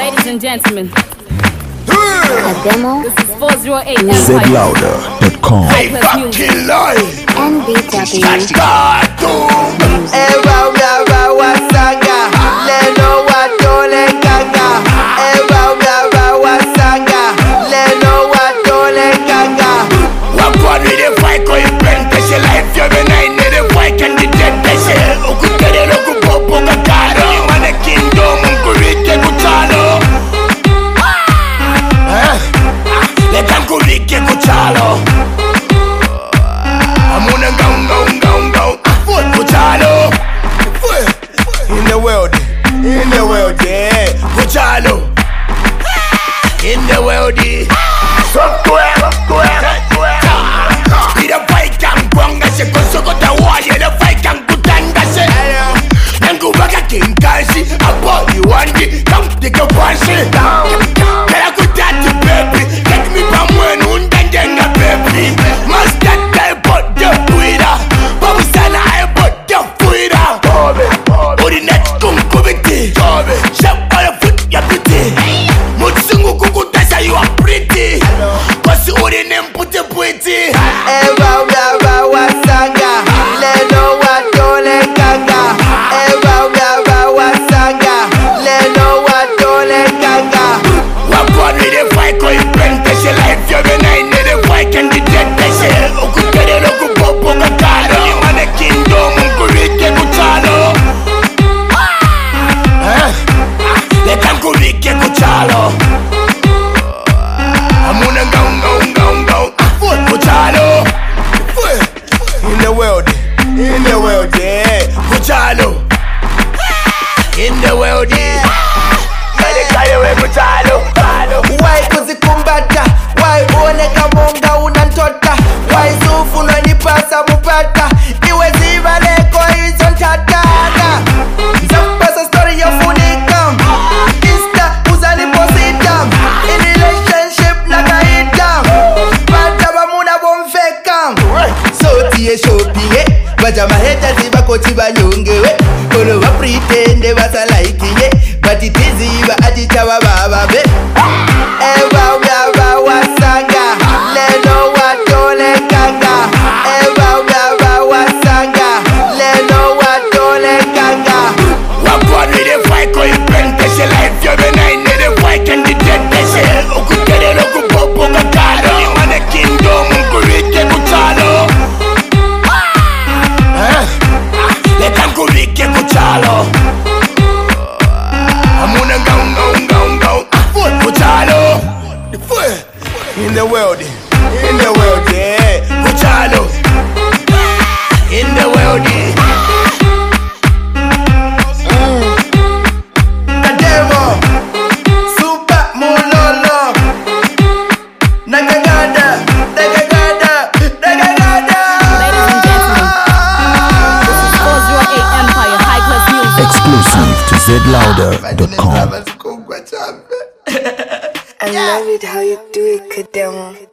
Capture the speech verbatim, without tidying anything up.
Ladies and gentlemen, a demo. this is four oh eight Z Louder dot com. High Plus Music. N B W. Ewa uyawa wasanga leno watole kanga. Ewa uyawa wasanga leno watole kanga. Wakwa ni de fight ko iplente se life yo benai ni de fight can di tete se okutere lo kupopo kakaro mane kingdom kurike kuchalo. Eh le kan kurike kuchalo. Amuna ngau ngau ngau kuchalo. In the world, in the world, yeah. Kuchalo. In the world, software, software. Ida fight kan kwanga se kosoko tawaye le fight kan kutanga se. Nangu baka kinkashi, abo yuandi, kam tika panshi. Kaya kutati baby, take me pamwen undangenga baby. Master guy but the fuida, babu sana I but the fuida. Odi net kunkubiti, shop all the foot ya pretty. Mutsungu kukutasa you are pretty. Kosi odi nempute pretty. Ewa uyawa wasanga leno watole kanga. Ewa uyawa wasanga leno watole kanga. Wakwa ni de fight ko iplente se life yo benai ni de fight can di tete se okutere lo kupopo kakaro mane kingdom kurike kuchalo. Eh le kan kurike kuchalo. Amuna ngau ngau ngau ngau kuchalo. In the world, in the world, yeah. Kuchalo. In the world, yeah. Kale kale we kuchalo. Why kuzikumbata? Why uoneka monga unantota? Why zufu nanipasa mupata? Iwe ziva leko hizo ntatana. Zampasa story ya funika. Insta uzaliposita. In relationship nakaita. Bata bamuna bomfeka. So tiye shopping eh. Baja maheta ziba kochi banyongewe. Kolo wa pretende basa like ye. But it is iba ajitawa baba be. Ewa uyawa wasanga leno watole kanga. Ewa uyawa wasanga leno watole kanga. Wakwa ni de fight ko iplente se life yo benai ni de fight can di tete se okutere lo kupopo kakaro mane kingdom kurike kuchalo. Eh le kan kurike kuchalo. Amuna ngau ngau ngau ngau kuchalo. In the world, in the world, yeah. Kuchalo. In the world, The demo Super Mulolo Nagagada Nagagada Nagagada. Ladies and gentlemen, this is four oh eight Empire High Plus Music. Exclusive to Z Louder dot com. Nagagada. I love it how you do it, Kademo.